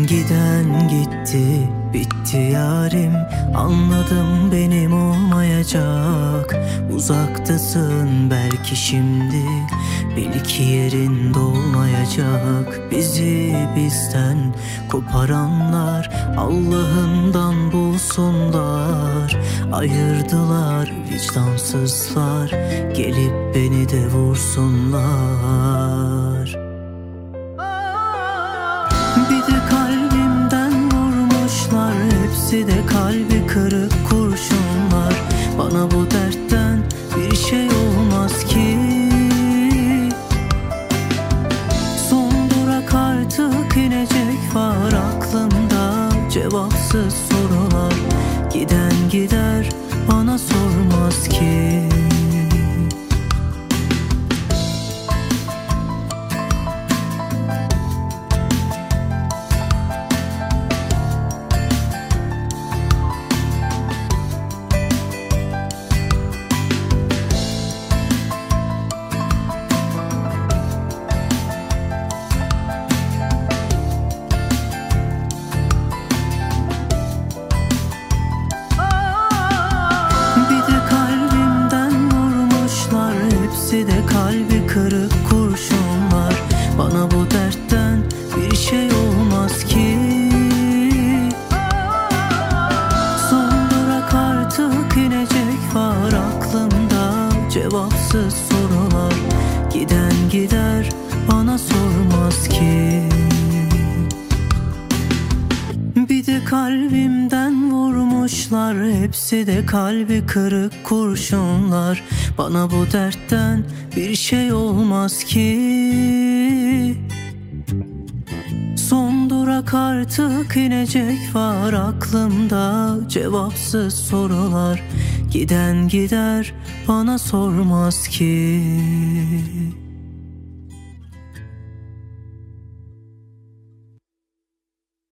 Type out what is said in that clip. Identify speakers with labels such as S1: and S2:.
S1: Giden gitti, bitti yarim. Anladım benim olmayacak. Uzaktasın belki şimdi, bil ki yerin dolmayacak. Bizi bizden koparanlar Allah'ından bulsunlar. Ayırdılar vicdansızlar, gelip beni de vursunlar. Bir de kalbimden vurmuşlar, hepsi de kalbi kırık kurşunlar. Bana bu dertten bir şey olmaz ki. Son durak artık inecek var aklımda, cevapsız sorular. Giden gider bana sormaz ki. Hepsi de kalbi kırık kurşunlar. Bana bu dertten bir şey olmaz ki. Son durak artık inecek var aklımda, cevapsız sorular. Giden gider bana sormaz ki. Bir de kalbimden vurmuşlar, hepsi de kalbi kırık kurşunlar. Bana bu dertten bir şey olmaz ki. Son durak artık inecek var aklımda, cevapsız sorular. Giden gider bana sormaz ki.